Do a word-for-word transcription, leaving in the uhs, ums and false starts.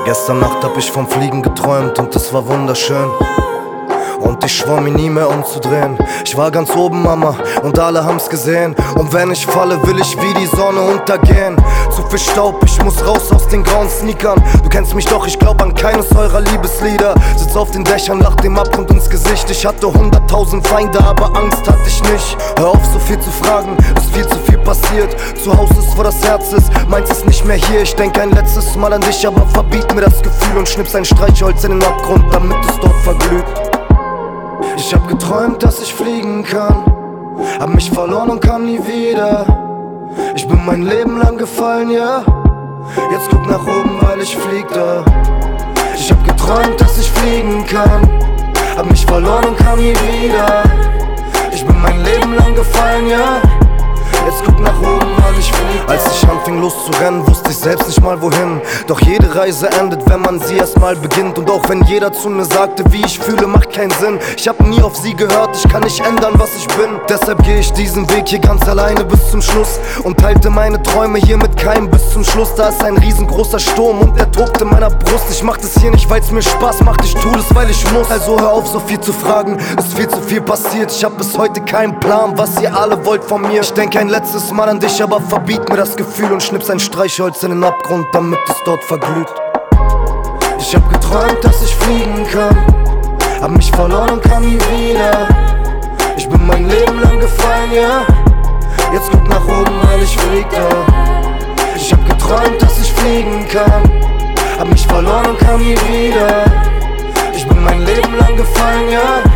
Gestern Nacht hab ich vom Fliegen geträumt und es war wunderschön. Und ich schwor mir nie mehr umzudrehen. Ich war ganz oben, Mama, und alle haben's gesehen. Und wenn ich falle, will ich wie die Sonne untergehen. Zu viel Staub, ich muss raus aus den grauen Sneakern. Du kennst mich doch, ich glaub an keines eurer Liebeslieder. Sitz auf den Dächern, lach dem Abgrund ins Gesicht. Ich hatte hunderttausend Feinde, aber Angst hatte ich nicht. Hör auf, so viel zu fragen, ist viel zu viel passiert. Zu Hause ist, wo das Herz ist, meins ist nicht mehr hier. Ich denk ein letztes Mal an dich, aber verbiet mir das Gefühl und schnippst ein Streichholz in den Abgrund, damit es dort verglüht. Ich hab geträumt, dass ich fliegen kann, hab mich verloren und kam nie wieder. Ich bin mein Leben lang gefallen, ja. Jetzt guck nach oben, weil ich flieg da. Ich hab geträumt, dass ich fliegen kann, hab mich verloren und kam nie wieder. Ich bin mein Leben lang gefallen, ja. Jetzt guck nach oben, weil ich flieg da. Als ich anfing loszurennen, wusste ich selbst nicht mal wohin. Doch jede Reise endet, wenn man sie erst mal beginnt. Und auch wenn jeder zu mir sagte, wie ich fühle, macht keinen Sinn. Ich hab nie auf sie gehört, ich kann nicht ändern, was ich bin. Deshalb geh ich diesen Weg hier ganz alleine bis zum Schluss und teilte meine Träume hier mit keinem bis zum Schluss. Da ist ein riesengroßer Sturm und der tobt in meiner Brust. Ich mach das hier nicht, weil's mir Spaß macht, ich tu das, weil ich muss. Also hör auf, so viel zu fragen, ist viel zu viel passiert. Ich hab bis heute keinen Plan, was ihr alle wollt von mir. Ich denk ein letztes Mal an dich, aber verbiet mir das Gefühl und schnippst ein Streichholz in den Abgrund, damit es dort verglüht. Ich hab geträumt, dass ich fliegen kann, hab mich verloren und kam nie wieder. Ich bin mein Leben lang gefallen, ja. Jetzt guck nach oben, weil ich flieg da. Ich hab geträumt, dass ich fliegen kann, hab mich verloren und kam nie wieder. Ich bin mein Leben lang gefallen, ja.